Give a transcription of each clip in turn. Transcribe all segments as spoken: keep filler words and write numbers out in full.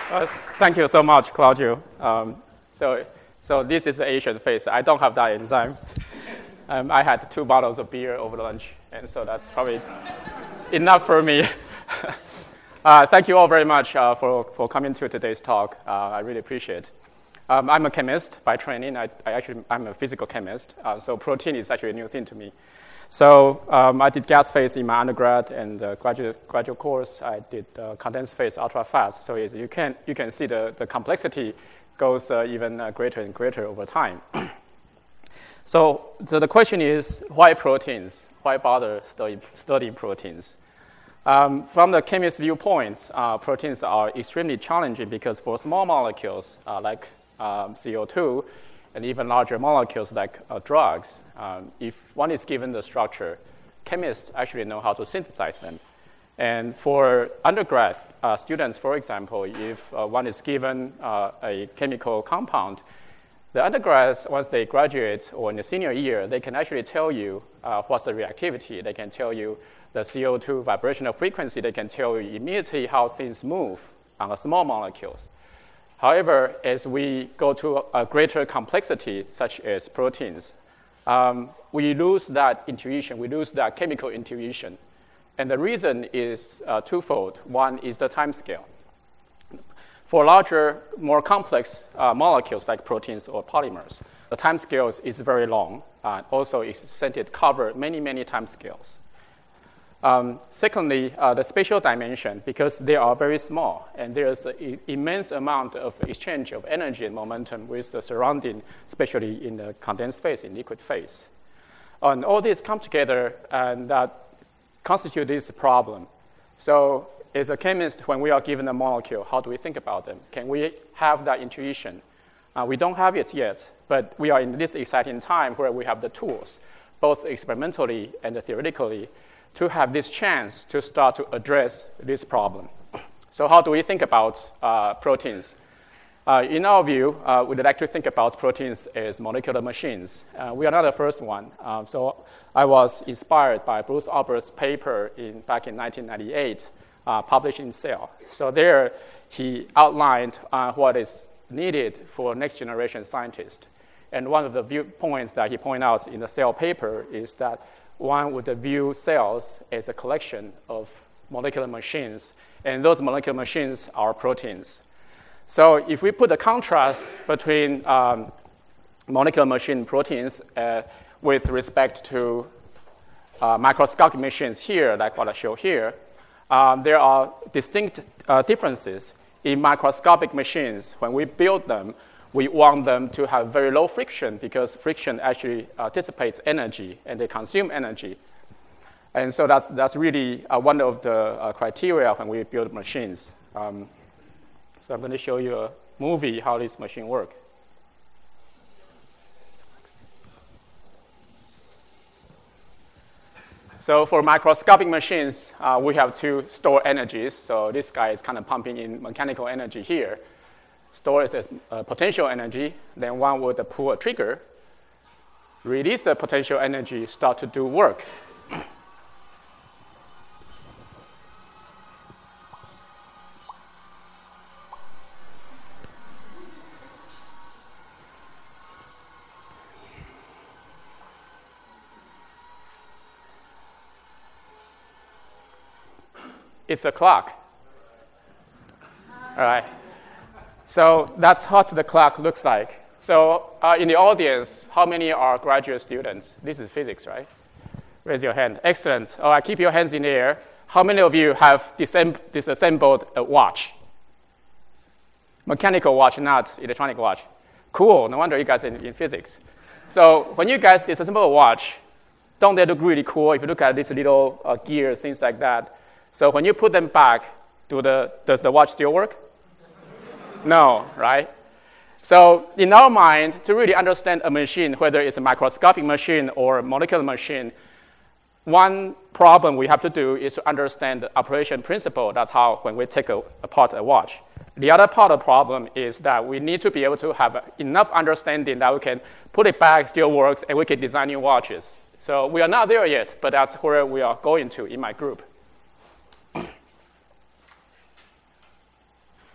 Uh, thank you so much, Claudio. Um, so, so this is the Asian face. I don't have that enzyme. Um, I had two bottles of beer over lunch, and so that's probably enough for me. uh, thank you all very much uh, for, for coming to today's talk. Uh, I really appreciate it. Um, I'm a chemist by training. I, I actually, I'm a physical chemist, uh, so protein is actually a new thing to me. So um, I did gas phase in my undergrad and uh, graduate, graduate course. I did uh, condensed phase ultra fast. So you can, you can see the, the complexity goes uh, even uh, greater and greater over time. so, so the question is, why proteins? Why bother study, studying proteins? Um, from the chemist's viewpoint, uh, proteins are extremely challenging because for small molecules uh, like um, C O two, and even larger molecules like uh, drugs, um, if one is given the structure, chemists actually know how to synthesize them. And for undergrad uh, students, for example, if uh, one is given uh, a chemical compound, the undergrads, once they graduate or in the senior year, they can actually tell you uh, what's the reactivity. They can tell you the C O two vibrational frequency. They can tell you immediately how things move on the small molecules. However, as we go to a greater complexity, such as proteins, um, we lose that intuition. We lose that chemical intuition. And the reason is uh, twofold. One is the time scale. For larger, more complex uh, molecules like proteins or polymers, the time scale is very long. Uh, also, it's extended cover many, many time scales. Um, secondly, uh, the spatial dimension, because they are very small, and there's an immense amount of exchange of energy and momentum with the surrounding, especially in the condensed phase, in liquid phase. And all these come together, and that constitute this problem. So as a chemist, when we are given a molecule, how do we think about them? Can we have that intuition? Uh, we don't have it yet, but we are in this exciting time where we have the tools, both experimentally and theoretically, to have this chance to start to address this problem. So how do we think about uh, proteins? Uh, in our view, uh, we'd like to think about proteins as molecular machines. Uh, we are not the first one. Um, so I was inspired by Bruce Albert's paper in, back in nineteen ninety-eight, uh, published in Cell. So there he outlined uh, what is needed for next generation scientists. And one of the viewpoints that he pointed out in the Cell paper is that one would view cells as a collection of molecular machines, and those molecular machines are proteins. So if we put a contrast between um, molecular machine proteins uh, with respect to uh, microscopic machines here, like what I show here, um, there are distinct uh, differences. In microscopic machines, when we build them, we want them to have very low friction because friction actually uh, dissipates energy and they consume energy. And so that's, that's really uh, one of the uh, criteria when we build machines. Um, so I'm going to show you a movie how this machine works. So for microscopic machines, uh, we have to store energies. So this guy is kind of pumping in mechanical energy here. Store it as uh, potential energy, then one would pull a trigger, release the potential energy, start to do work. It's a clock. All right. So that's what the clock looks like. So uh, in the audience, how many are graduate students? This is physics, right? Raise your hand. Excellent. All right, keep your hands in the air. How many of you have disem- disassembled a watch? Mechanical watch, not electronic watch. Cool. No wonder you guys are in, in physics. So when you guys disassemble a watch, don't they look really cool? If you look at these little uh, gears, things like that. So when you put them back, do the, does the watch still work? No, right? So in our mind, to really understand a machine, whether it's a microscopic machine or a molecular machine, one problem we have to do is to understand the operation principle. That's how when we take a, apart a watch. The other part of the problem is that we need to be able to have enough understanding that we can put it back, still works, and we can design new watches. So we are not there yet, but that's where we are going to in my group.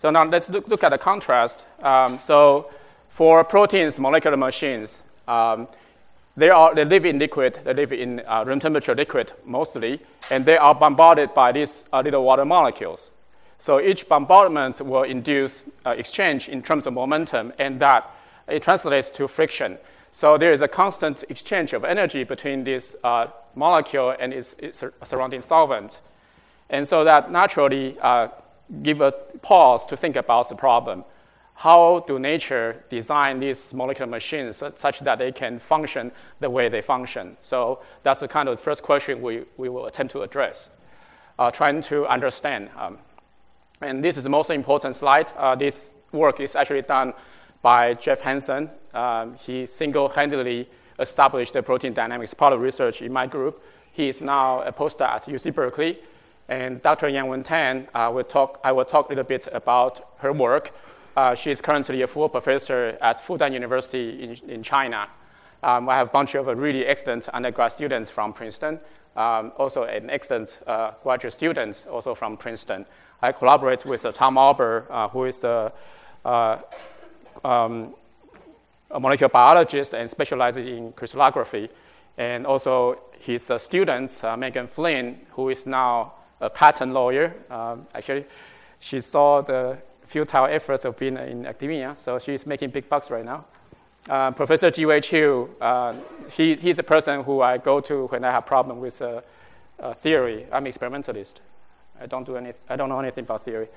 So now let's look, look at the contrast. Um, so for proteins, molecular machines, um, they, are, they live in liquid, they live in uh, room temperature liquid mostly, and they are bombarded by these uh, little water molecules. So each bombardment will induce uh, exchange in terms of momentum, and that it translates to friction. So there is a constant exchange of energy between this uh, molecule and its, its surrounding solvent. And so that naturally uh, gives us pause to think about the problem. How do nature design these molecular machines such that they can function the way they function? So that's the kind of first question we, we will attempt to address, uh, trying to understand. Um, and this is the most important slide. Uh, this work is actually done by Jeff Hansen. Um, he single-handedly established the protein dynamics part of research in my group. He is now a postdoc at U C Berkeley. And Doctor Yang-Wen Tan, uh, will talk, I will talk a little bit about her work. Uh, she is currently a full professor at Fudan University in, in China. Um, I have a bunch of uh, really excellent undergrad students from Princeton, um, also an excellent uh, graduate student also from Princeton. I collaborate with uh, Tom Auber, uh, who is a, uh, um, a molecular biologist and specializes in crystallography. And also his uh, students, uh, Megan Flynn, who is now a patent lawyer. Um, actually, she saw the futile efforts of being in academia, so she's making big bucks right now. Uh, Professor Ji-Wei Chiu, uh, he, he's a person who I go to when I have problem with uh, uh, theory. I'm an experimentalist. I don't do any, I don't know anything about theory.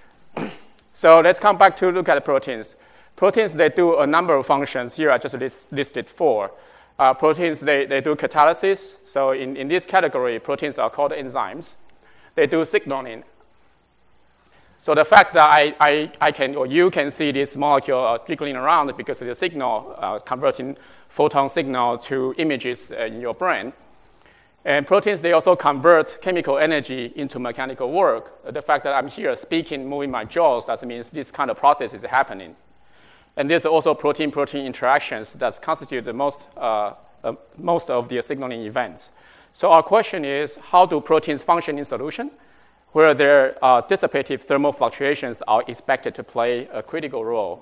So let's come back to look at the proteins. Proteins, they do a number of functions. Here I just list, listed four. Uh, proteins, they, they do catalysis. So in, in this category, proteins are called enzymes. They do signaling. So the fact that I, I, I can, or you can see this molecule uh, jiggling around because of the signal, uh, converting photon signal to images uh, in your brain. And proteins, they also convert chemical energy into mechanical work. Uh, the fact that I'm here speaking, moving my jaws, that means this kind of process is happening. And there's also protein-protein interactions that constitute the most, uh, uh, most of the signaling events. So our question is, how do proteins function in solution, where their uh, dissipative thermal fluctuations are expected to play a critical role?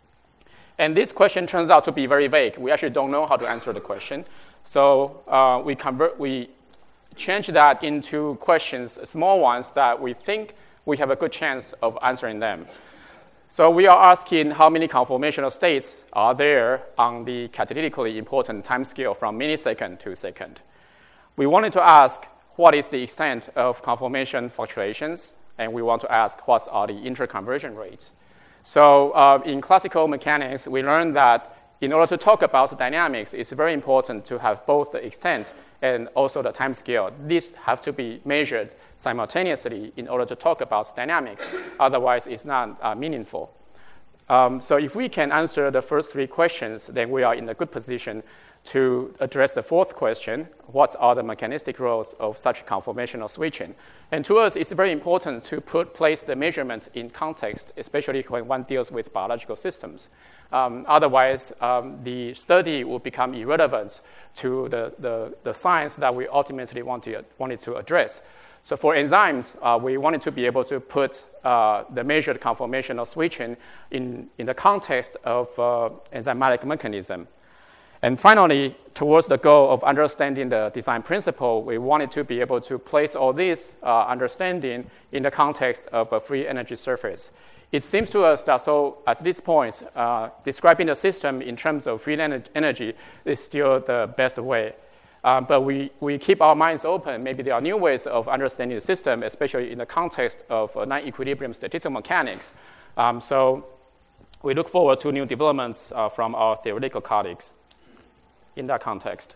And this question turns out to be very vague. We actually don't know how to answer the question. So uh, we, convert, we change that into questions, small ones, that we think we have a good chance of answering them. So we are asking how many conformational states are there on the catalytically important time scale from millisecond to second. We wanted to ask what is the extent of conformation fluctuations, and we want to ask what are the interconversion rates. So uh, in classical mechanics, we learned that in order to talk about the dynamics, it's very important to have both the extent and also the time scale. These have to be measured simultaneously in order to talk about dynamics. Otherwise, it's not uh, meaningful. Um, so if we can answer the first three questions, then we are in a good position to address the fourth question: what are the mechanistic roles of such conformational switching? And to us, it's very important to put place the measurement in context, especially when one deals with biological systems. Um, otherwise, um, the study will become irrelevant to the, the, the science that we ultimately want to, wanted to address. So for enzymes, uh, we wanted to be able to put uh, the measured conformational switching in, in the context of uh, enzymatic mechanism. And finally, towards the goal of understanding the design principle, we wanted to be able to place all this uh, understanding in the context of a free energy surface. It seems to us that so at this point, uh, describing the system in terms of free energy is still the best way. Um, but we, we keep our minds open. Maybe there are new ways of understanding the system, especially in the context of uh, non-equilibrium statistical mechanics. Um, so we look forward to new developments uh, from our theoretical colleagues in that context.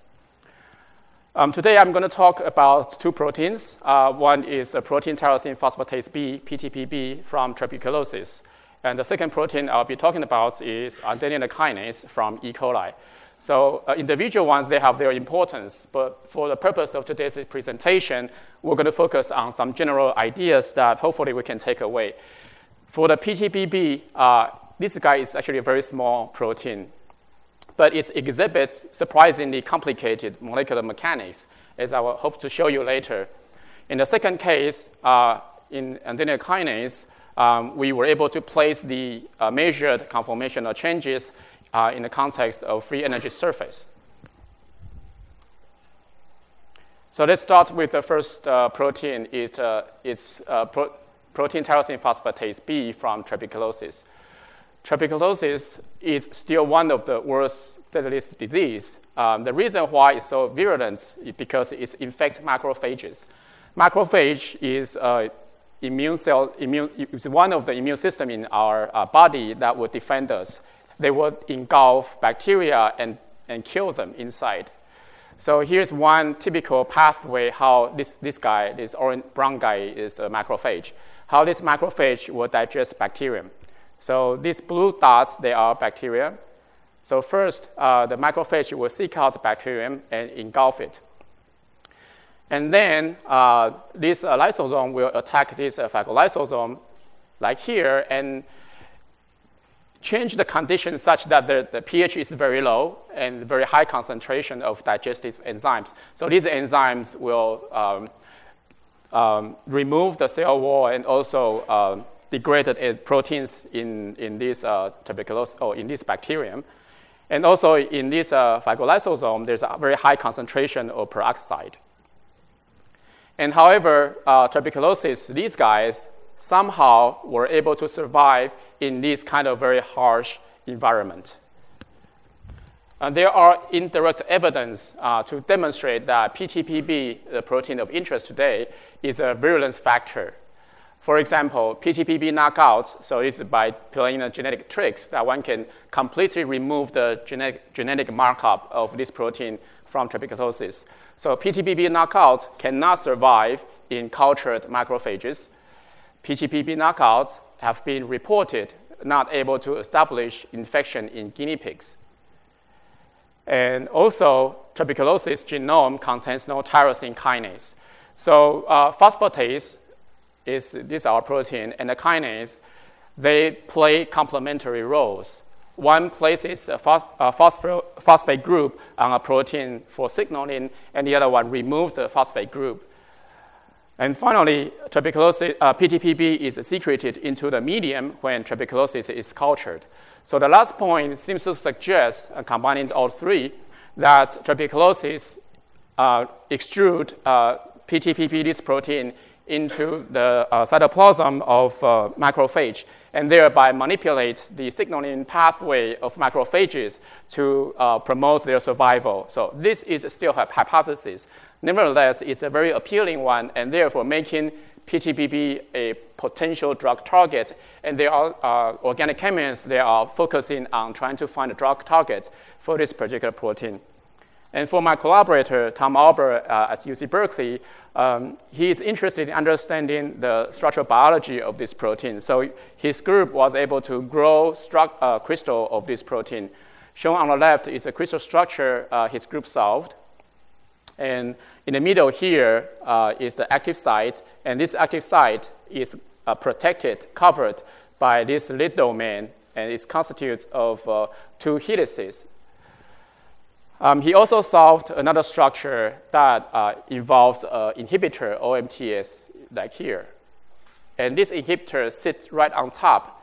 Um, today I'm going to talk about two proteins. Uh, one is a protein tyrosine phosphatase B, P T P B, from tuberculosis. And the second protein I'll be talking about is adenine kinase from E. coli. So uh, individual ones, they have their importance. But for the purpose of today's presentation, we're going to focus on some general ideas that hopefully we can take away. For the P T P B, uh, this guy is actually a very small protein, but it exhibits surprisingly complicated molecular mechanics, as I will hope to show you later. In the second case, uh, in adenine kinase, um, we were able to place the uh, measured conformational changes uh, in the context of free energy surface. So let's start with the first uh, protein. It, uh, it's uh, pro protein tyrosine phosphatase B from tuberculosis. Tuberculosis is still one of the worst deadliest disease. Um, the reason why it's so virulent is because it infects macrophages. Macrophage is uh, immune cell, immune, it's one of the immune system in our uh, body that would defend us. They would engulf bacteria and, and kill them inside. So here's one typical pathway how this, this guy, this orange brown guy is a macrophage, how this macrophage will digest bacterium. So these blue dots, they are bacteria. So first, uh, the macrophage will seek out the bacterium and engulf it. And then uh, this uh, lysosome will attack this uh, phagolysosome, like here, and change the condition such that the, the pH is very low and very high concentration of digestive enzymes. So these enzymes will um, um, remove the cell wall and also uh, degrade proteins in, in this uh, tuberculosis or in this bacterium. And also in this uh, phagolysosome, there's a very high concentration of peroxide. And however, uh, tuberculosis, these guys somehow were able to survive in this kind of very harsh environment. And there are indirect evidence uh, to demonstrate that P T P B, the protein of interest today, is a virulence factor. For example, P T P B knockout, so it's by playing a genetic tricks that one can completely remove the genetic, genetic markup of this protein from tuberculosis. So P T P B knockout cannot survive in cultured macrophages. P T P B knockouts have been reported not able to establish infection in guinea pigs. And also, tuberculosis genome contains no tyrosine kinase. So uh, phosphatase is this is our protein, and the kinase, they play complementary roles. One places a, phos a phosphate group on a protein for signaling, and the other one removes the phosphate group. And finally, tuberculosis, uh, P T P B is secreted into the medium when tuberculosis is cultured. So the last point seems to suggest, uh, combining all three, that tuberculosis uh, extrude uh, P T P B, this protein, into the uh, cytoplasm of uh, macrophage, and thereby manipulate the signaling pathway of macrophages to uh, promote their survival. So this is still a hypothesis. Nevertheless, it's a very appealing one, and therefore making P T P B a potential drug target. And there are uh, organic chemists, they are focusing on trying to find a drug target for this particular protein. And for my collaborator, Tom Albert uh, at U C Berkeley, um, he is interested in understanding the structural biology of this protein. So his group was able to grow stru uh, crystal of this protein. Shown on the left is a crystal structure uh, his group solved. And in the middle here uh, is the active site. And this active site is uh, protected, covered by this lead domain, and it constitutes of uh, two helices. Um, he also solved another structure that uh, involves an inhibitor, O M T S, like here. And this inhibitor sits right on top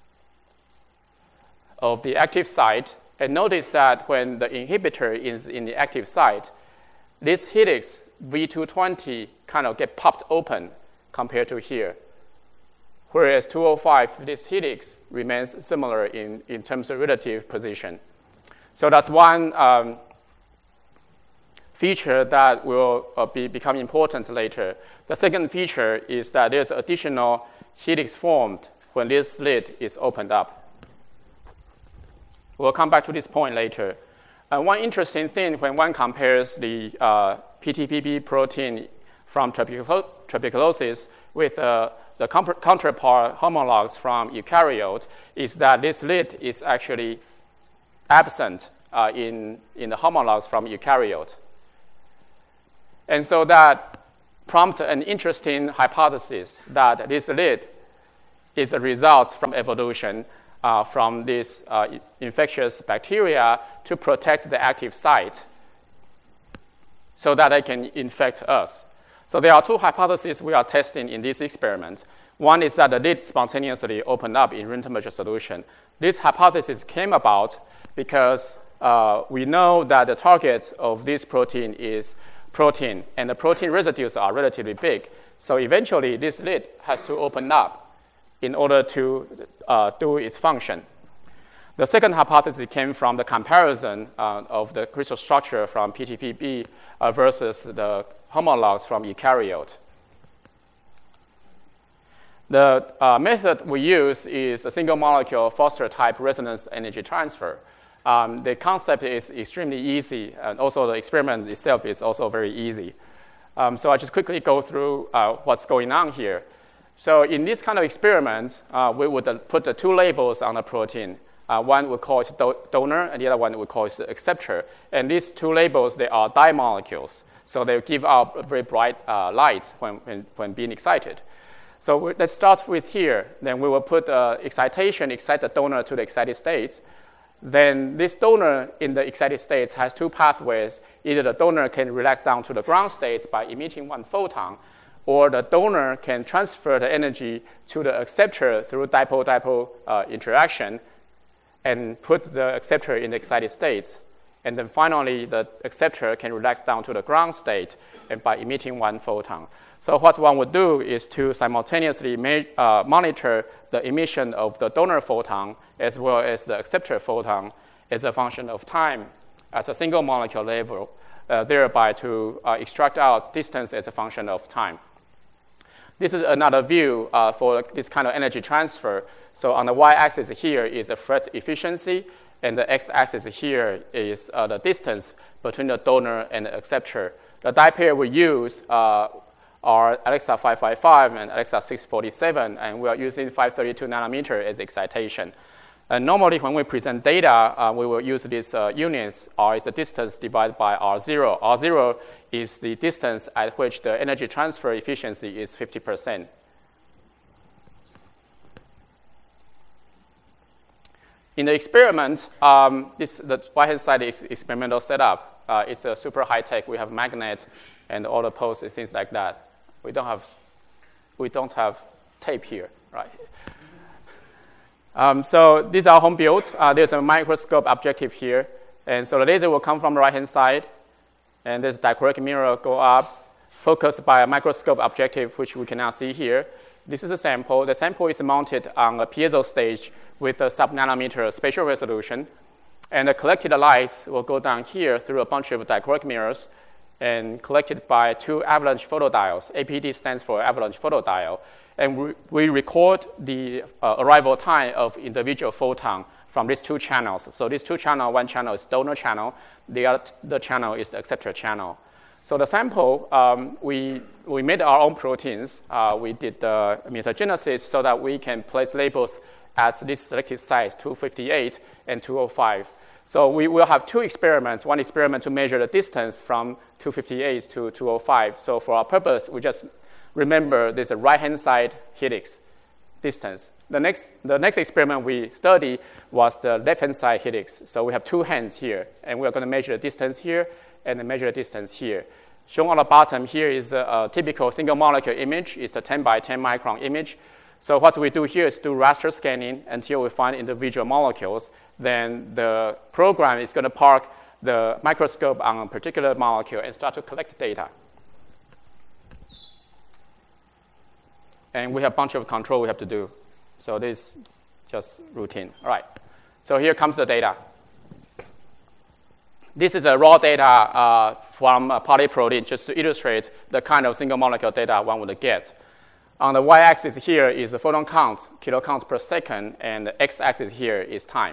of the active site. And notice that when the inhibitor is in the active site, this helix V two twenty kind of get popped open compared to here. Whereas two oh five, this helix remains similar in, in terms of relative position. So that's one um, feature that will uh, be, become important later. The second feature is that there's additional helix formed when this slit is opened up. We'll come back to this point later. Uh, one interesting thing when one compares the uh, P T P B protein from tuberculosis with uh, the counterpart homologs from eukaryote is that this lid is actually absent uh, in, in the homologs from eukaryote. And so that prompted an interesting hypothesis that this lid is a result from evolution uh, from this uh, infectious bacteria to protect the active site so that they can infect us. So there are two hypotheses we are testing in this experiment. One is that the lid spontaneously opened up in room temperature solution. This hypothesis came about because uh, we know that the target of this protein is protein, and the protein residues are relatively big. So eventually, this lid has to open up in order to uh, do its function. The second hypothesis came from the comparison uh, of the crystal structure from P T P B uh, versus the homologs from eukaryote. The uh, method we use is a single molecule Foster type resonance energy transfer. Um, the concept is extremely easy, and also the experiment itself is also very easy. Um, so I just quickly go through uh, what's going on here. So in this kind of experiment, uh, we would uh, put the two labels on the protein. Uh, one we call it do donor, and the other one we call it acceptor. And these two labels, they are dye molecules. So they give out very bright uh, light when, when, when being excited. So we, let's start with here. Then we will put uh, excitation, excite the donor to the excited states. Then this donor in the excited states has two pathways. Either the donor can relax down to the ground states by emitting one photon, or the donor can transfer the energy to the acceptor through dipole-dipole uh, interaction and put the acceptor in the excited states. And then finally, the acceptor can relax down to the ground state and by emitting one photon. So what one would do is to simultaneously uh, monitor the emission of the donor photon as well as the acceptor photon as a function of time at a single molecule level, uh, thereby to uh, extract out distance as a function of time. This is another view uh, for this kind of energy transfer. So on the y-axis here is a FRET efficiency, and the x-axis here is uh, the distance between the donor and the acceptor. The dye pair we use uh, are Alexa five fifty-five and Alexa six forty-seven, and we are using five thirty-two nanometer as excitation. And normally when we present data, uh, we will use these uh, units. R is the distance divided by R zero. R zero is the distance at which the energy transfer efficiency is fifty percent. In the experiment, um, this, the right-hand side is experimental setup. Uh, it's a super high-tech. We have magnet and all the posts and things like that. We don't have, we don't have tape here, right? Um, so these are home built. Uh, there's a microscope objective here. And so the laser will come from the right-hand side. And this dichroic mirror go up, focused by a microscope objective, which we cannot see here. This is a sample. The sample is mounted on a piezo stage with a sub-nanometer spatial resolution. And the collected lights will go down here through a bunch of dichroic mirrors and collected by two avalanche photodiodes. A P D stands for avalanche photodiode. And we, we record the uh, arrival time of individual photon from these two channels. So these two channels, one channel is donor channel, the other the channel is the acceptor channel. So the sample, um, we, we made our own proteins. Uh, we did the mutagenesis so that we can place labels at this selected sites, two fifty-eight and two oh five. So we will have two experiments, one experiment to measure the distance from two fifty-eight to two oh five. So for our purpose, we just remember there's a right-hand side helix distance. The next, the next experiment we study was the left-hand side helix. So we have two hands here, and we're going to measure the distance here and measure the distance here. Shown on the bottom here is a, a typical single molecule image. It's a ten by ten micron image. So what we do here is do raster scanning until we find individual molecules. Then the program is going to park the microscope on a particular molecule and start to collect data. And we have a bunch of control we have to do. So this is just routine. All right. So here comes the data. This is a raw data uh, from a polyprotein just to illustrate the kind of single molecule data one would get. On the y-axis here is the photon count, kilocounts per second, and the x-axis here is time.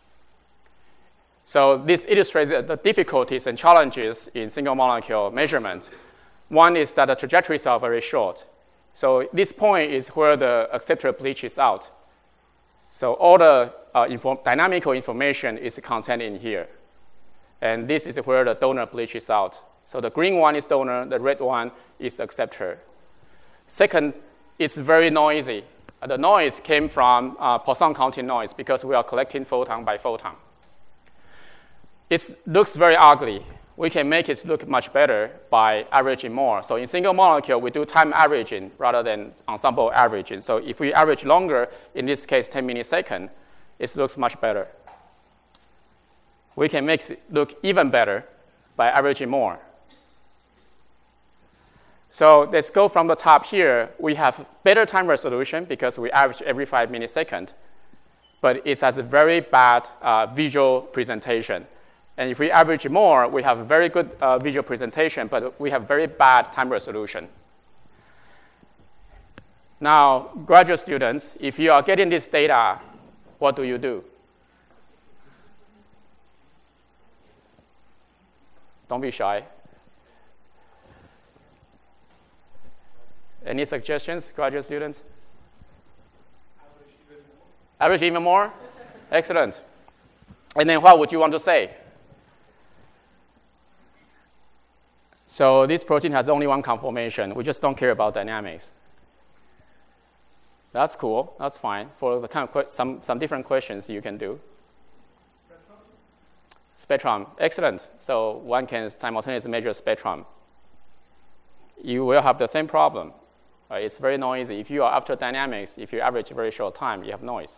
So this illustrates the difficulties and challenges in single molecule measurement. One is that the trajectories are very short. So this point is where the acceptor bleaches out. So all the uh, inform dynamical information is contained in here. And this is where the donor bleaches out. So the green one is donor, the red one is acceptor. Second, it's very noisy. Uh, the noise came from uh, Poisson counting noise because we are collecting photon by photon. It looks very ugly. we can make it look much better by averaging more. So in single molecule, we do time averaging rather than ensemble averaging. So if we average longer, in this case ten milliseconds, it looks much better. We can make it look even better by averaging more. So let's go from the top here. We have better time resolution because we average every five milliseconds, but it has a very bad uh, visual presentation. And if we average more, we have a very good uh, visual presentation, but we have very bad time resolution. Now, graduate students, if you are getting this data, what do you do? Don't be shy. Any suggestions, graduate students? Average even more. Average even more? Excellent. And then what would you want to say? So this protein has only one conformation. We just don't care about dynamics. That's cool. That's fine. For the kind of some, some different questions you can do. Spectrum? Spectrum. Excellent. So one can simultaneously measure spectrum. You will have the same problem. Uh, it's very noisy. If you are after dynamics, if you average a very short time, you have noise.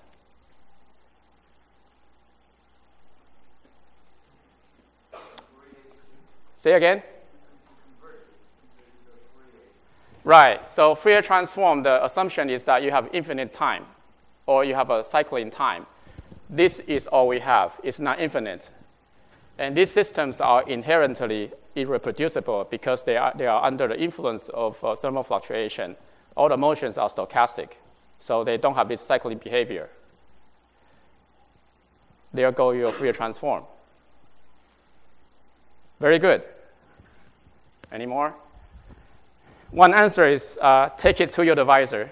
Say again? Right. So Fourier transform, the assumption is that you have infinite time, or you have a cycling time. This is all we have. It's not infinite. And these systems are inherently irreproducible because they are, they are under the influence of uh, thermal fluctuation. All the motions are stochastic, so they don't have this cycling behavior. There go your Fourier transform. Very good. Any more? One answer is uh, take it to your advisor.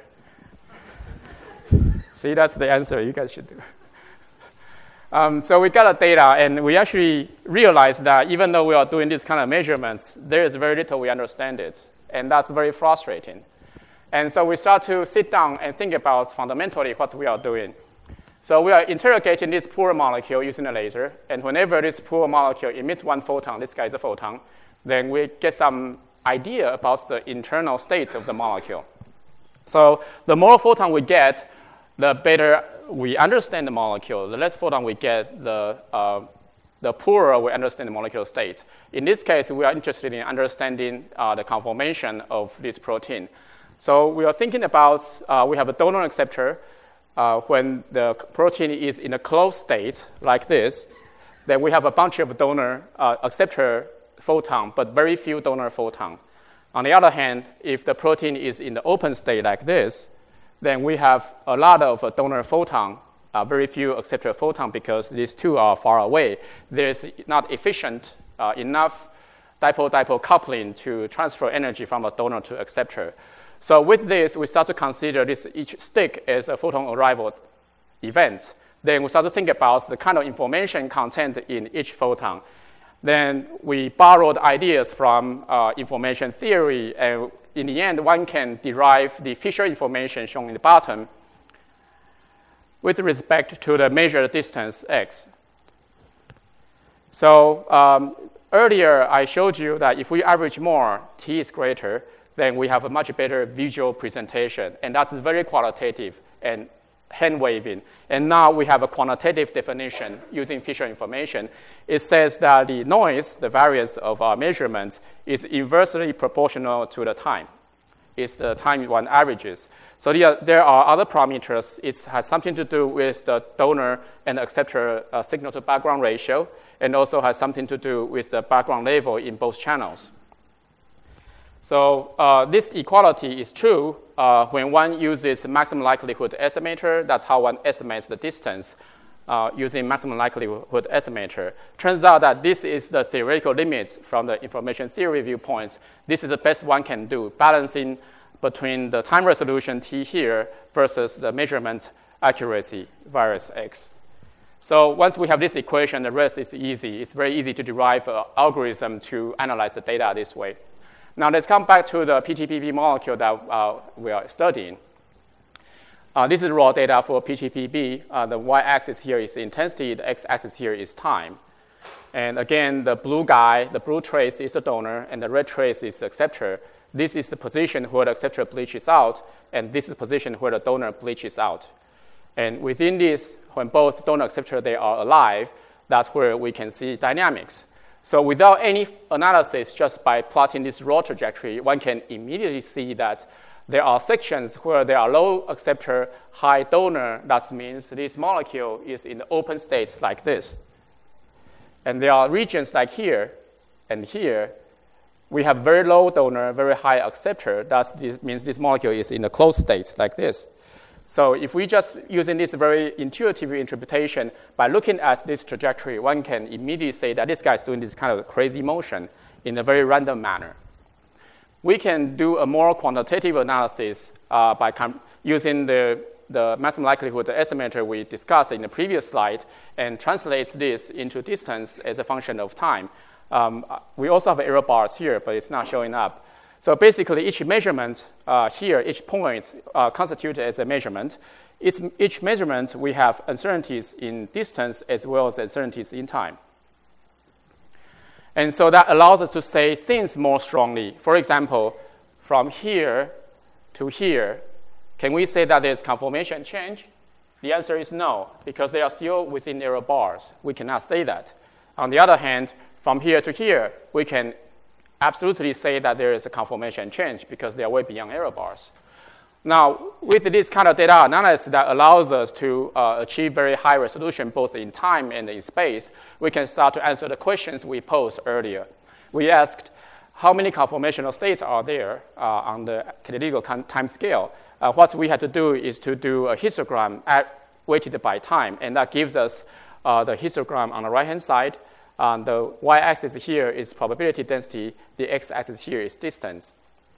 See, that's the answer you guys should do. Um, so we got the data, and we actually realized that even though we are doing these kind of measurements, there is very little we understand it, and that's very frustrating. And so we start to sit down and think about fundamentally what we are doing. So we are interrogating this poor molecule using a laser, and whenever this poor molecule emits one photon, this guy is a photon, then we get some idea about the internal states of the molecule. So the more photon we get, the better we understand the molecule. The less photon we get, the, uh, the poorer we understand the molecular state. In this case, we are interested in understanding uh, the conformation of this protein. So we are thinking about, uh, we have a donor acceptor. Uh, when the protein is in a closed state like this, then we have a bunch of donor uh, acceptor photon, but very few donor photon. On the other hand, if the protein is in the open state like this, then we have a lot of uh, donor photon, uh, very few acceptor photon because these two are far away. There's not efficient uh, enough dipole-dipole coupling to transfer energy from a donor to acceptor. So with this, we start to consider this each stick as a photon arrival event. Then we start to think about the kind of information contained in each photon. Then we borrowed ideas from uh, information theory, and in the end, one can derive the Fisher information shown in the bottom with respect to the measured distance x. So um, earlier, I showed you that if we average more, t is greater, then we have a much better visual presentation, and that's very qualitative and hand-waving. And now we have a quantitative definition using Fisher information. It says that the noise, the variance of our measurements, is inversely proportional to the time. It's the time one averages. So the, there are other parameters. It has something to do with the donor and acceptor uh, signal-to-background ratio, and also has something to do with the background level in both channels. So uh, this equality is true uh, when one uses maximum likelihood estimator. That's how one estimates the distance uh, using maximum likelihood estimator. Turns out that this is the theoretical limits from the information theory viewpoints. This is the best one can do, balancing between the time resolution t here versus the measurement accuracy variance x. So once we have this equation, the rest is easy. It's very easy to derive an algorithm to analyze the data this way. Now let's come back to the P T P B molecule that uh, we are studying. Uh, this is raw data for P T P B. Uh, the y-axis here is intensity. The x-axis here is time. And again, the blue guy, the blue trace is the donor, and the red trace is the acceptor. This is the position where the acceptor bleaches out, and this is the position where the donor bleaches out. And within this, when both donor and acceptor, they are alive, that's where we can see dynamics. So without any analysis, just by plotting this raw trajectory, one can immediately see that there are sections where there are low acceptor, high donor. That means this molecule is in the open states like this. And there are regions like here and here. We have very low donor, very high acceptor. That means this molecule is in a closed state like this. So if we just using this very intuitive interpretation, by looking at this trajectory, one can immediately say that this guy is doing this kind of crazy motion in a very random manner. We can do a more quantitative analysis uh, by using the, the maximum likelihood estimator we discussed in the previous slide and translates this into distance as a function of time. Um, we also have error bars here, but it's not showing up. So basically, each measurement uh, here, each point uh, constituted as a measurement. Each, each measurement, we have uncertainties in distance as well as uncertainties in time. And so that allows us to say things more strongly. For example, from here to here, can we say that there's conformation change? The answer is no, because they are still within error bars. We cannot say that. On the other hand, from here to here, we can absolutely say that there is a conformation change because they are way beyond error bars. Now, with this kind of data analysis that allows us to uh, achieve very high resolution both in time and in space, we can start to answer the questions we posed earlier. We asked, how many conformational states are there uh, on the canonical time scale? Uh, what we had to do is to do a histogram at, weighted by time, and that gives us uh, the histogram on the right-hand side. Um, the y-axis here is probability density. The x-axis here is distance.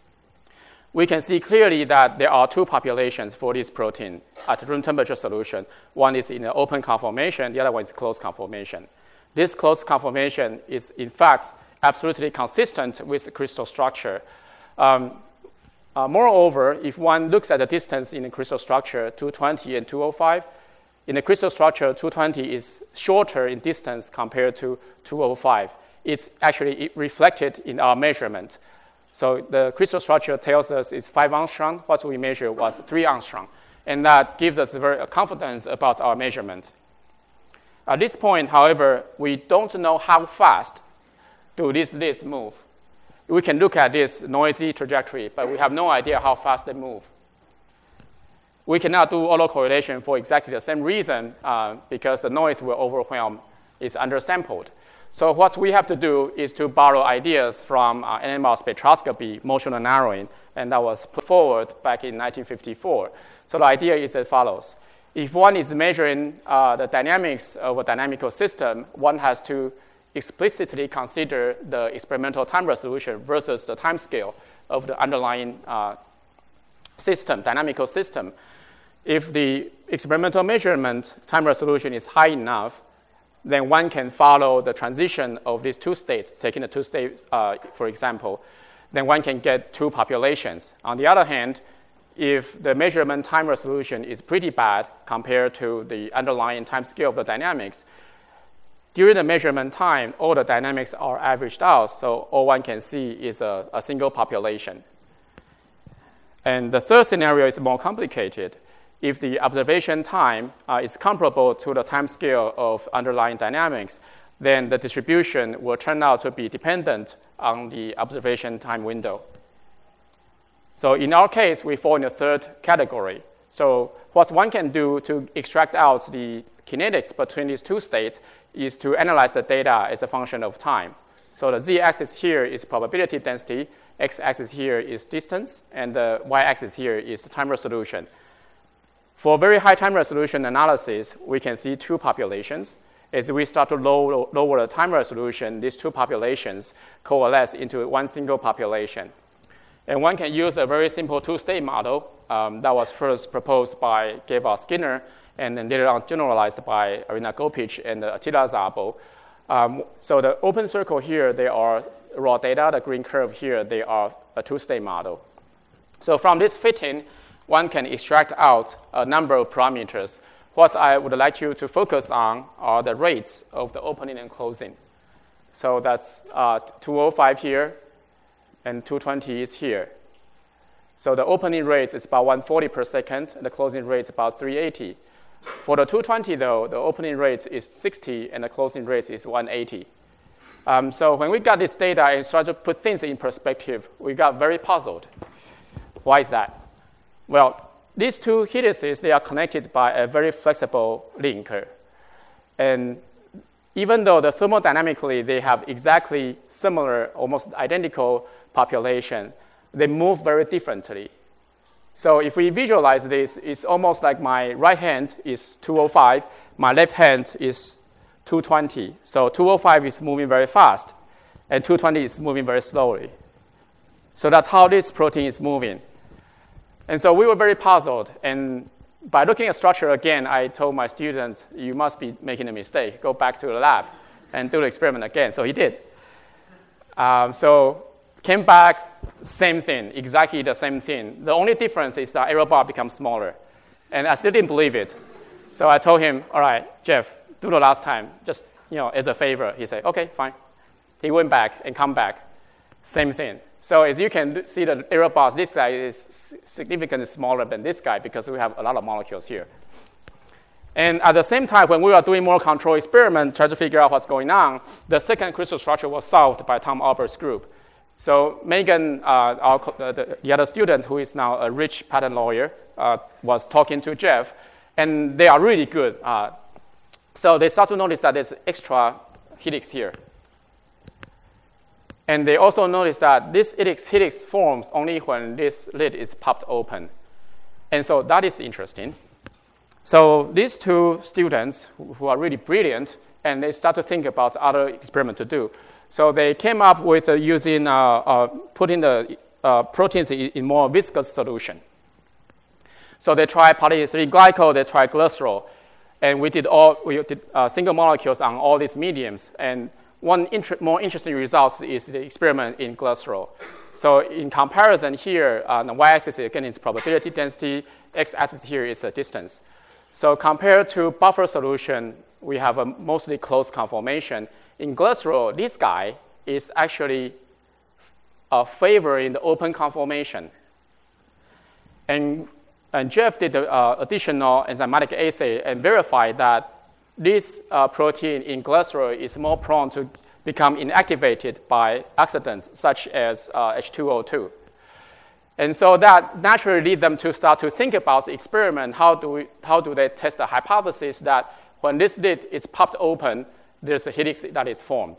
We can see clearly that there are two populations for this protein at room temperature solution. One is in an open conformation. The other one is closed conformation. This closed conformation is, in fact, absolutely consistent with the crystal structure. Um, uh, moreover, if one looks at the distance in the crystal structure, two twenty and two oh five, in the crystal structure, two twenty is shorter in distance compared to two oh five. It's actually reflected in our measurement. So the crystal structure tells us it's five angstrom. What we measured was three angstrom. And that gives us very confidence about our measurement. At this point, however, we don't know how fast do these lists move. We can look at this noisy trajectory, but we have no idea how fast they move. We cannot do autocorrelation for exactly the same reason uh, because the noise will overwhelm, is undersampled. So what we have to do is to borrow ideas from uh, N M R spectroscopy, motional narrowing, and that was put forward back in nineteen fifty-four. So the idea is as follows. If one is measuring uh, the dynamics of a dynamical system, one has to explicitly consider the experimental time resolution versus the time scale of the underlying uh, system, dynamical system. If the experimental measurement time resolution is high enough, then one can follow the transition of these two states, taking the two states, uh, for example, then one can get two populations. On the other hand, if the measurement time resolution is pretty bad compared to the underlying time scale of the dynamics, during the measurement time, all the dynamics are averaged out, so all one can see is a, a single population. And the third scenario is more complicated. If the observation time uh, is comparable to the time scale of underlying dynamics, then the distribution will turn out to be dependent on the observation time window. So in our case, we fall in the third category. So what one can do to extract out the kinetics between these two states is to analyze the data as a function of time. So the z-axis here is probability density, x-axis here is distance, and the y-axis here is the time resolution. For very high time resolution analysis, we can see two populations. As we start to low, lower the time resolution, these two populations coalesce into one single population. And one can use a very simple two-state model um, that was first proposed by Geva Skinner and then later on generalized by Irina Gopic and Attila Szabo. Um, so the open circle here, they are raw data. The green curve here, they are a two-state model. So from this fitting, one can extract out a number of parameters what I would like you to focus on are the rates of the opening and closing. So that's uh, two oh five here, and two twenty is here. So the opening rate is about one forty per second, and the closing rate is about three eighty. For the two twenty, though, the opening rate is sixty, and the closing rate is one eighty. Um, so when we got this data and started to put things in perspective, we got very puzzled. Why is that? Well, these two helices, they are connected by a very flexible linker. And even though the thermodynamically they have exactly similar, almost identical population, they move very differently. So if we visualize this, it's almost like my right hand is two oh five, my left hand is two twenty. So two oh five is moving very fast, and two twenty is moving very slowly. So that's how this protein is moving. And so we were very puzzled. And by looking at structure again, I told my students, you must be making a mistake. Go back to the lab and do the experiment again. So he did. Um, so came back, same thing, exactly the same thing. The only difference is that error bar becomes smaller. And I still didn't believe it. So I told him, all right, Jeff, do the last time, just you know, as a favor. He said, okay, fine. He went back and come back, same thing. So as you can see the error bars, this guy is significantly smaller than this guy because we have a lot of molecules here. And at the same time, when we were doing more control experiments, trying to figure out what's going on, the second crystal structure was solved by Tom Albert's group. So Megan, uh, our, uh, the, the other student who is now a rich patent lawyer, uh, was talking to Jeff, and they are really good. Uh, so they start to notice that there's extra helix here. And they also notice that this helix, helix forms only when this lid is popped open. And so that is interesting. So these two students who are really brilliant, and they start to think about other experiments to do. So they came up with uh, using, uh, uh, putting the uh, proteins in, in more viscous solution. So they tried polyethylene glycol, they tried glycerol, and we did all we did uh, single molecules on all these mediums. And one inter more interesting result is the experiment in glycerol. So in comparison here, uh, the y-axis again is probability density, x-axis here is the distance. So compared to buffer solution, we have a mostly closed conformation. In glycerol, this guy is actually uh, favoring the open conformation. And, and Jeff did the uh, additional enzymatic assay and verified that this uh, protein in glycerol is more prone to become inactivated by accidents such as uh, H two O two. And so that naturally leads them to start to think about the experiment. How do, we, how do they test the hypothesis that when this lid is popped open, there's a helix that is formed?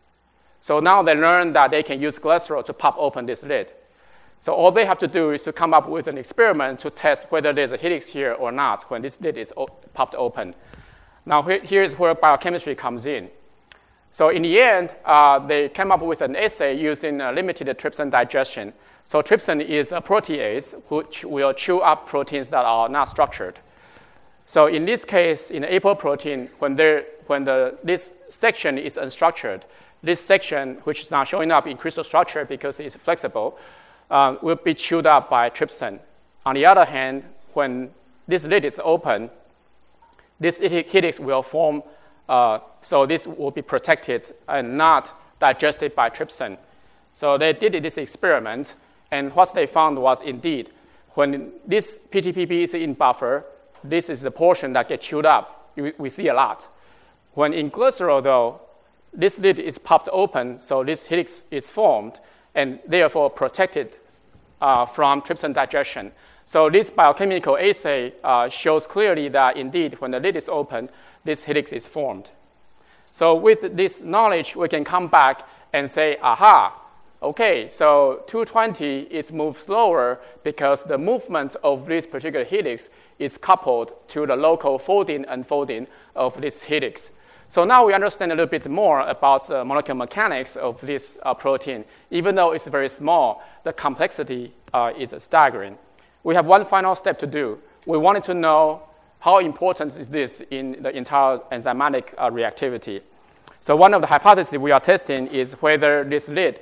So now they learn that they can use glycerol to pop open this lid. So all they have to do is to come up with an experiment to test whether there's a helix here or not when this lid is popped open. Now, here's where biochemistry comes in. So in the end, uh, they came up with an assay using uh, limited trypsin digestion. So trypsin is a protease which will chew up proteins that are not structured. So in this case, in the apoprotein, when, when the, this section is unstructured, this section, which is not showing up in crystal structure because it's flexible, uh, will be chewed up by trypsin. On the other hand, when this lid is open, this helix will form, uh, so this will be protected and not digested by trypsin. So they did this experiment, and what they found was indeed, when this P T P P is in buffer, this is the portion that gets chewed up. We, we see a lot. When in glycerol, though, this lid is popped open, so this helix is formed, and therefore protected uh, from trypsin digestion. So this biochemical assay uh, shows clearly that indeed, when the lid is open, this helix is formed. So with this knowledge, we can come back and say, aha, okay, so two twenty is moved slower because the movement of this particular helix is coupled to the local folding and unfolding of this helix. So now we understand a little bit more about the molecular mechanics of this uh, protein. Even though it's very small, the complexity uh, is staggering. We have one final step to do. We wanted to know how important is this in the entire enzymatic uh, reactivity. So one of the hypotheses we are testing is whether this lid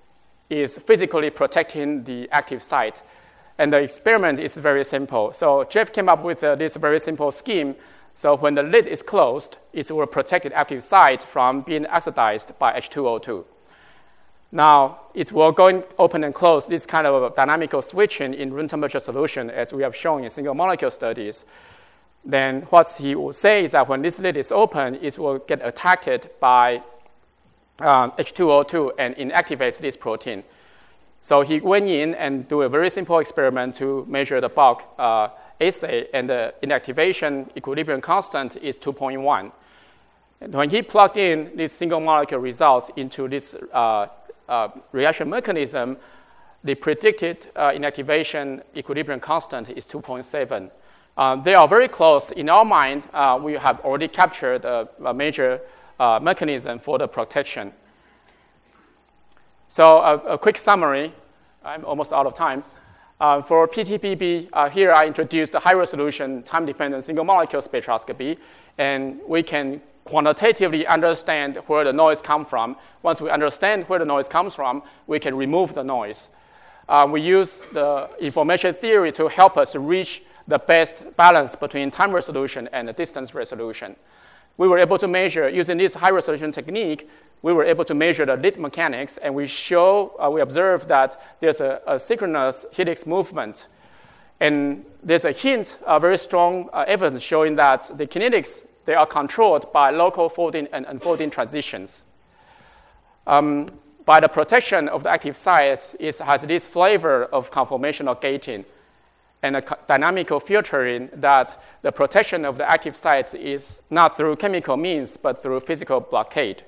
is physically protecting the active site. And the experiment is very simple. So Jeff came up with uh, this very simple scheme So when the lid is closed, it will protect the active site from being oxidized by H two O two. Now, it will go open and close this kind of dynamical switching in room temperature solution, as we have shown in single molecule studies. Then what he will say is that when this lid is open, it will get attacked by um, H two O two and inactivates this protein. So he went in and do a very simple experiment to measure the bulk uh, assay, and the inactivation equilibrium constant is two point one. And when he plugged in these single molecule results into this uh, uh, reaction mechanism, the predicted uh, inactivation equilibrium constant is two point seven. Uh, they are very close. In our mind, uh, we have already captured a, a major uh, mechanism for the protection. So a, a quick summary, I'm almost out of time. Uh, for P T P B, uh, here I introduced the high-resolution, time-dependent single-molecule spectroscopy, and we can quantitatively understand where the noise comes from. Once we understand where the noise comes from, we can remove the noise. Uh, we use the information theory to help us reach the best balance between time resolution and the distance resolution. We were able to measure, using this high-resolution technique, we were able to measure the lid mechanics, and we show, uh, we observe that there's a, a synchronous helix movement. And there's a hint, a very strong uh, evidence showing that the kinetics, they are controlled by local folding and unfolding transitions. Um, by the protection of the active sites, it has this flavor of conformational gating and a dynamical filtering, that the protection of the active sites is not through chemical means, but through physical blockade.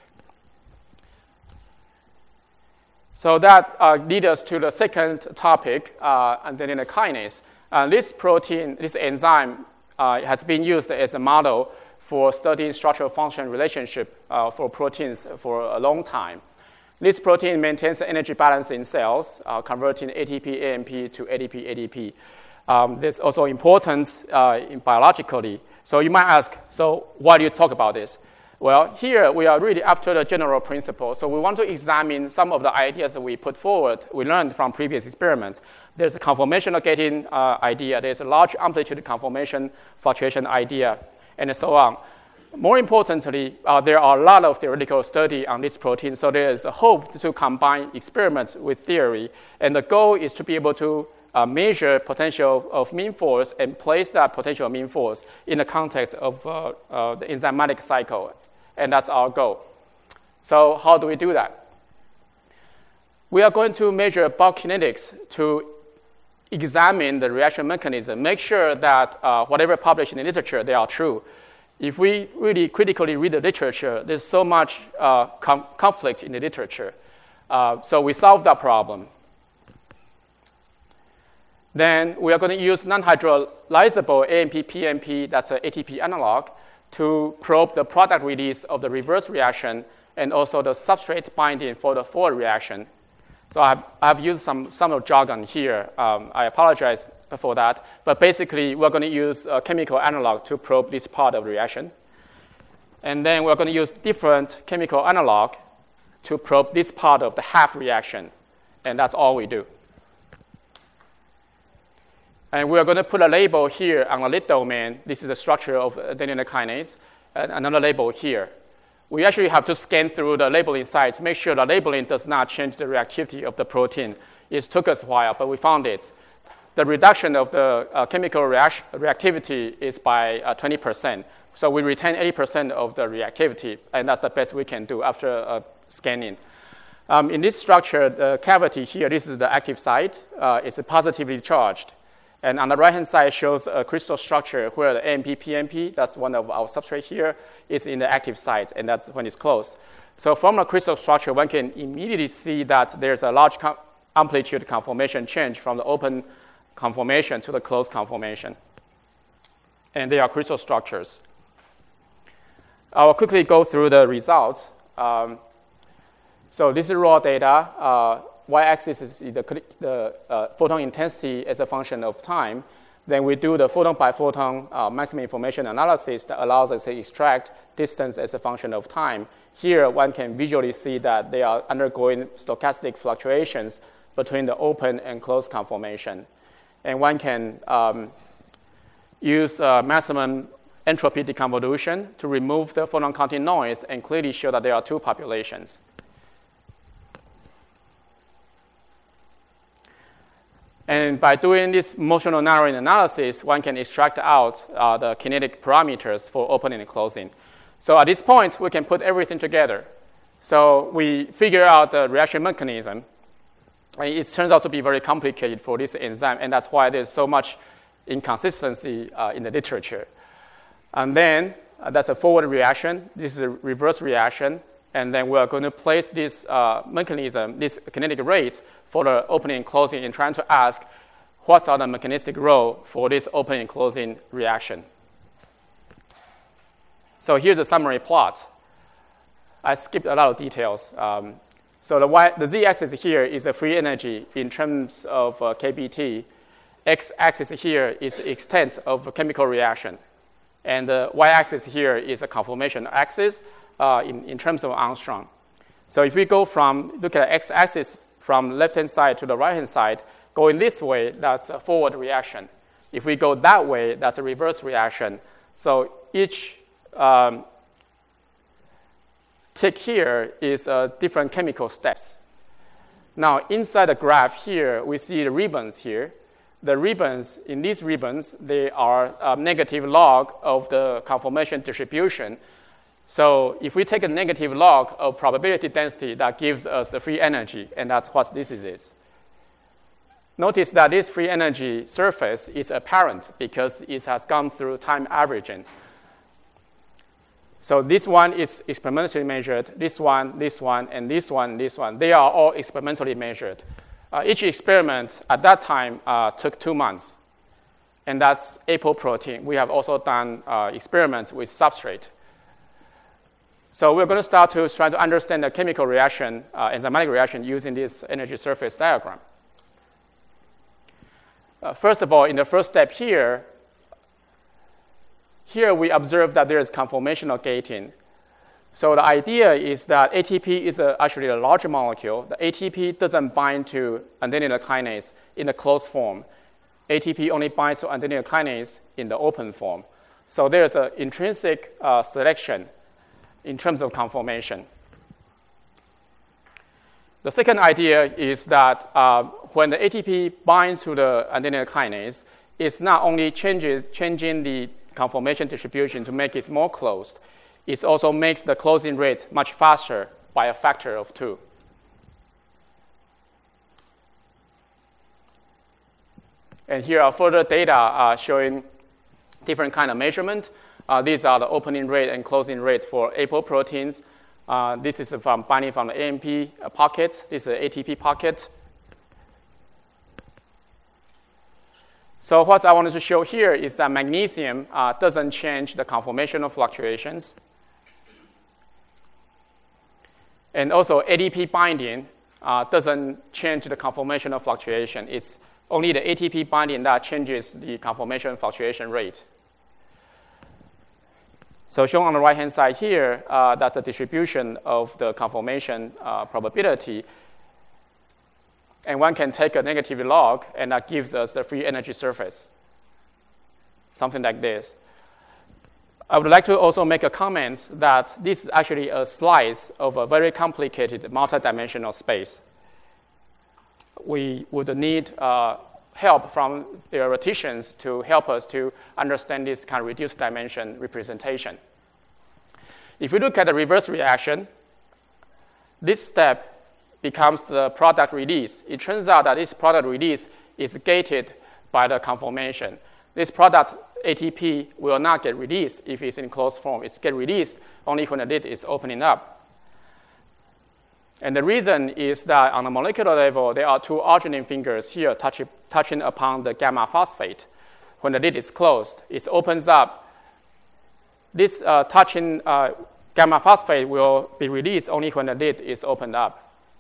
So that uh, leads us to the second topic, uh, adenine kinase. Uh, this protein, this enzyme, uh, has been used as a model for studying structural function relationship uh, for proteins for a long time. This protein maintains the energy balance in cells, uh, converting A T P A M P to A D P A D P. Um, there's also importance uh, in biologically. So you might ask, so why do you talk about this? Well, here we are really after the general principle. So we want to examine some of the ideas that we put forward, we learned from previous experiments. There's a conformational gating uh, idea. There's a large amplitude conformation fluctuation idea, and so on. More importantly, uh, there are a lot of theoretical study on this protein, so there is a hope to combine experiments with theory, and the goal is to be able to uh, measure potential of mean force and place that potential mean force in the context of uh, uh, the enzymatic cycle, and that's our goal. So how do we do that? We are going to measure bulk kinetics to examine the reaction mechanism, make sure that uh, whatever published in the literature, they are true. If we really critically read the literature, there's so much uh, com conflict in the literature. Uh, so we solve that problem. Then we are going to use non-hydrolyzable A M P P M P, that's an A T P analog, to probe the product release of the reverse reaction and also the substrate binding for the forward reaction. So I've, I've used some, some of the jargon here. Um, I apologize for that. But basically, we're going to use a chemical analog to probe this part of the reaction. And then we're going to use different chemical analog to probe this part of the half reaction. And that's all we do. And we're going to put a label here on the lid domain. This is the structure of adenine kinase, and another label here. We actually have to scan through the labeling site to make sure the labeling does not change the reactivity of the protein. It took us a while, but we found it. The reduction of the uh, chemical react reactivity is by uh, twenty percent. So we retain eighty percent of the reactivity, and that's the best we can do after uh, scanning. Um, in this structure, the cavity here, this is the active site. Uh, it's positively charged. And on the right-hand side shows a crystal structure where the A M P P M P, that's one of our substrate here, is in the active site, and that's when it's closed. So from the crystal structure, one can immediately see that there's a large com amplitude conformation change from the open conformation to the closed conformation. And they are crystal structures. I will quickly go through the results. Um, so this is raw data. Uh, Y-axis is the, the uh, photon intensity as a function of time. Then we do the photon by photon uh, maximum information analysis that allows us to extract distance as a function of time. Here, one can visually see that they are undergoing stochastic fluctuations between the open and closed conformation. And one can um, use uh, maximum entropy deconvolution to remove the photon counting noise and clearly show that there are two populations. And by doing this motional narrowing analysis, one can extract out uh, the kinetic parameters for opening and closing. So at this point, we can put everything together. So we figure out the reaction mechanism. And it turns out to be very complicated for this enzyme, and that's why there's so much inconsistency uh, in the literature. And then uh, that's a forward reaction. This is a reverse reaction. And then we're going to place this uh, mechanism, this kinetic rate, for the opening and closing, and trying to ask what are the mechanistic role for this opening and closing reaction. So here's a summary plot. I skipped a lot of details. Um, so the, y, the z-axis here is a free energy in terms of uh, K B T. X-axis here is the extent of a chemical reaction. And the y-axis here is a conformation axis uh, in, in terms of Armstrong. So if we go from, look at the x-axis from left-hand side to the right-hand side, going this way, that's a forward reaction. If we go that way, that's a reverse reaction. So each um, tick here is uh, different chemical steps. Now, inside the graph here, we see the ribbons here. The ribbons, in these ribbons, they are a negative log of the conformation distribution. So if we take a negative log of probability density, that gives us the free energy, and that's what this is. Notice that this free energy surface is apparent because it has gone through time averaging. So this one is experimentally measured, this one, this one, and this one, this one. They are all experimentally measured. Uh, each experiment at that time uh, took two months, and that's apoprotein. We have also done uh, experiments with substrate. So we're going to start to try to understand the chemical reaction, uh, enzymatic reaction, using this energy surface diagram. Uh, first of all, in the first step here, here we observe that there is conformational gating. So the idea is that A T P is a, actually a larger molecule. The A T P doesn't bind to adenine kinase in the closed form. A T P only binds to adenine kinase in the open form. So there's an intrinsic uh, selection in terms of conformation. The second idea is that uh, when the A T P binds to the adenine kinase, it's not only changes, changing the conformation distribution to make it more closed, it also makes the closing rate much faster by a factor of two. And here are further data uh, showing different kind of measurement. Uh, these are the opening rate and closing rate for apoproteins. Uh, this is from binding from the A M P pocket. This is the A T P pocket. So what I wanted to show here is that magnesium uh, doesn't change the conformational fluctuations. And also A D P binding uh, doesn't change the conformational fluctuation. It's only the A T P binding that changes the conformation fluctuation rate. So shown on the right-hand side here, uh, that's a distribution of the conformation uh, probability. And one can take a negative log, and that gives us the free energy surface, something like this. I would like to also make a comment that this is actually a slice of a very complicated multidimensional space. We would need uh, help from theoreticians to help us to understand this kind of reduced dimension representation. If we look at the reverse reaction, this step becomes the product release. It turns out that this product release is gated by the conformation. This product A T P will not get released if it's in closed form. It's get released only when the lid is opening up. And the reason is that on a molecular level, there are two arginine fingers here touch, touching upon the gamma phosphate. When the lid is closed, it opens up. This uh, touching uh, gamma phosphate will be released only when the lid is opened up.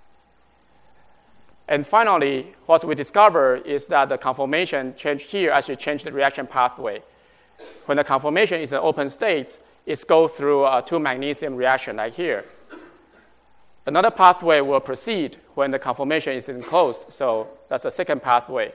And finally, what we discover is that the conformation change here actually change the reaction pathway. When the conformation is in open states, it goes through a two magnesium reaction like here. Another pathway will proceed when the conformation is enclosed, so that's a second pathway.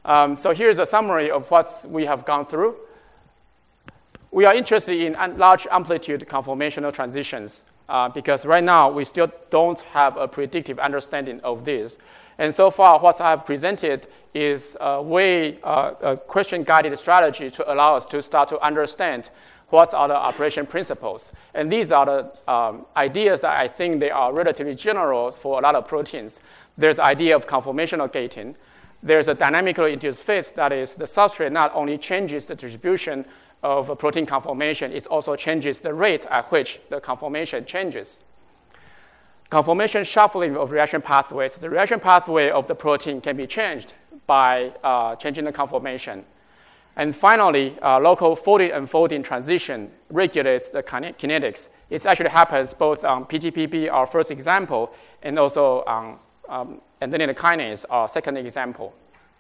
Um, so here's a summary of what we have gone through. We are interested in large amplitude conformational transitions uh, because right now we still don't have a predictive understanding of this. And so far, what I have presented is a way, uh, a question-guided strategy to allow us to start to understand what are the operation principles. And these are the um, ideas that I think they are relatively general for a lot of proteins. There's the idea of conformational gating. There's a dynamically induced phase, that is, the substrate not only changes the distribution of a protein conformation, it also changes the rate at which the conformation changes. Conformation shuffling of reaction pathways. The reaction pathway of the protein can be changed by uh, changing the conformation. And finally, uh, local folding and unfolding transition regulates the kinetics. It actually happens both on P T P B, our first example, and also on um, adenine kinase, our second example.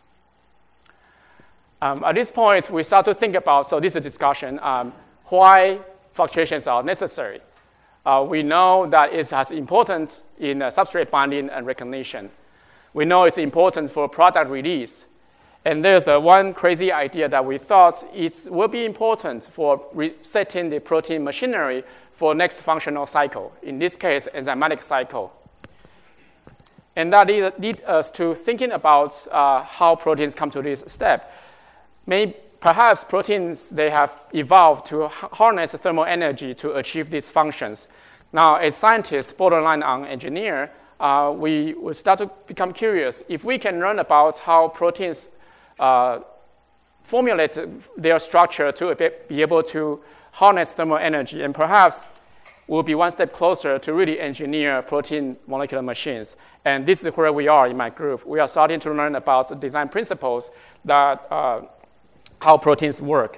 Um, at this point, we start to think about, so this is a discussion, um, why fluctuations are necessary. Uh, we know that it has importance in uh, substrate binding and recognition. We know it's important for product release. And there's uh, one crazy idea that we thought it will be important for resetting the protein machinery for next functional cycle, in this case, enzymatic cycle. And that leads lead us to thinking about uh, how proteins come to this step. Maybe, perhaps proteins, they have evolved to harness thermal energy to achieve these functions. Now, as scientists, borderline on engineer, uh, we will start to become curious. If we can learn about how proteins uh, formulate their structure to be able to harness thermal energy, and perhaps we'll be one step closer to really engineer protein molecular machines. And this is where we are in my group. We are starting to learn about the design principles that uh, how proteins work.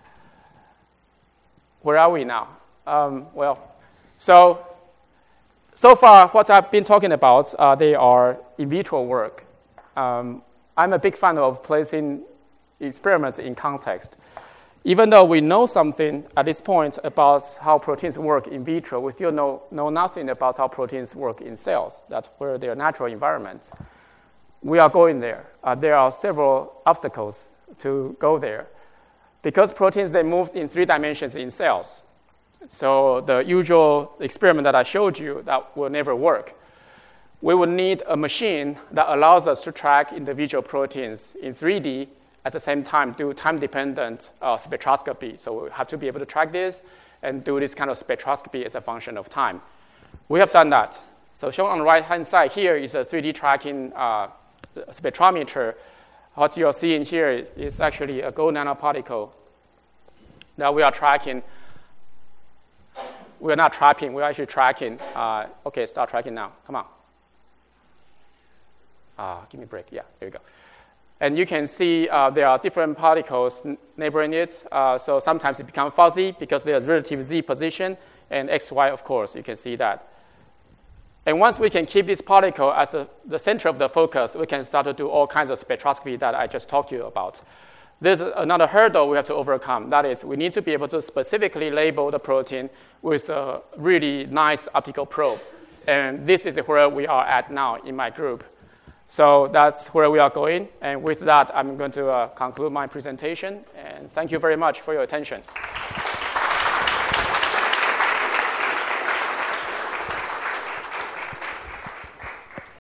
Where are we now? Um, well, so, so far what I've been talking about, uh, they are in vitro work. Um, I'm a big fan of placing experiments in context. Even though we know something at this point about how proteins work in vitro, we still know, know nothing about how proteins work in cells. That's where their natural environment. We are going there. Uh, there are several obstacles to go there. Because proteins, they move in three dimensions in cells. So the usual experiment that I showed you, that will never work. We would need a machine that allows us to track individual proteins in three D at the same time, do time-dependent uh, spectroscopy. So we have to be able to track this and do this kind of spectroscopy as a function of time. We have done that. So shown on the right-hand side here is a three D tracking uh, spectrometer. What you are seeing here is actually a gold nanoparticle that we are tracking. We're not trapping, we're actually tracking. Uh, okay, start tracking now. Come on. Uh, give me a break. Yeah, there you go. And you can see uh, there are different particles neighboring it. Uh, so sometimes it becomes fuzzy because there's relative z position, and xy, of course, you can see that. And once we can keep this particle as the, the center of the focus, we can start to do all kinds of spectroscopy that I just talked to you about. There's another hurdle we have to overcome. That is, we need to be able to specifically label the protein with a really nice optical probe. And this is where we are at now in my group. So that's where we are going. And with that, I'm going to uh, conclude my presentation. And thank you very much for your attention.